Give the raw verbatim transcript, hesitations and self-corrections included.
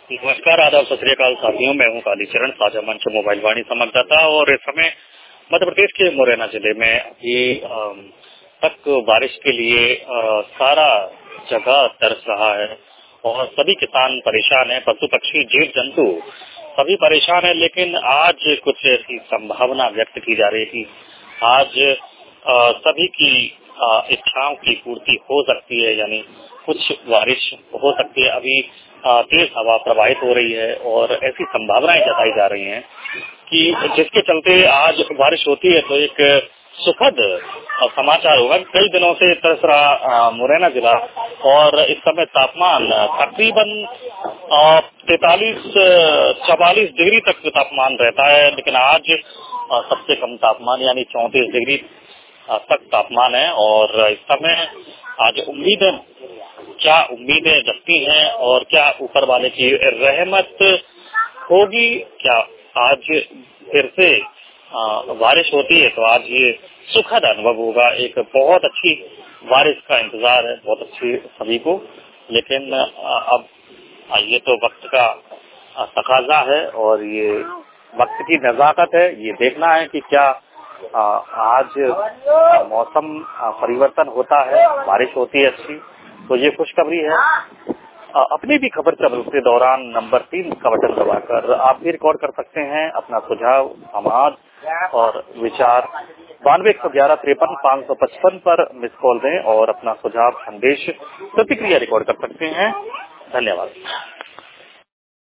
नमस्कार, आदाब, सत श्री अकाल साथियों। मैं हूं कालीचरण, साझा मंच मोबाइल वाणी संवाददाता। और इस समय मध्य प्रदेश के मुरैना जिले में अभी अम, तक बारिश के लिए अ, सारा जगह तरस रहा है और सभी किसान परेशान हैं, पशु पक्षी जीव जंतु सभी परेशान हैं। लेकिन आज कुछ ऐसी संभावना व्यक्त की जा रही थी, आज अ, सभी की अ, इच्छाओं की पूर्ति हो सकती है, यानी कुछ बारिश हो सकती है। अभी अ, तेज हवा प्रवाहित हो रही है और ऐसी संभावनाएं जताई जा रही हैं कि जिसके चलते आज बारिश होती है तो एक सुखद अ, समाचार होगा। कई दिनों से तरस रहा अ, मुरैना जिला और इस समय तापमान तकरीबन तैतालीस चवालीस डिग्री तक तापमान रहता है, लेकिन आज अ, सबसे कम तापमान यानी चौंतीस डिग्री अ, तक तापमान है। और इस समय आज उम्मीद क्या उम्मीदें जगती हैं और क्या ऊपर वाले की रहमत होगी, क्या आज फिर से आ, बारिश होती है तो आज ये सुखद अनुभव होगा। एक बहुत अच्छी बारिश का इंतजार है, बहुत अच्छी सभी को। लेकिन आ, अब आ, ये तो वक्त का आ, तकाजा है और ये वक्त की नजाकत है। ये देखना है कि क्या आ, आज आ, मौसम आ, परिवर्तन होता है, बारिश होती है अच्छी, तो ये खुशखबरी है। अ, अपनी भी खबर चल के दौरान नंबर तीन का बटन दबाकर आप भी रिकॉर्ड कर सकते हैं अपना सुझाव, समाज और विचार। बानवे एक सौ ग्यारह तिरपन पाँच सौ पचपन पर मिस कॉल दें और अपना सुझाव, संदेश, प्रतिक्रिया रिकॉर्ड कर सकते हैं। धन्यवाद।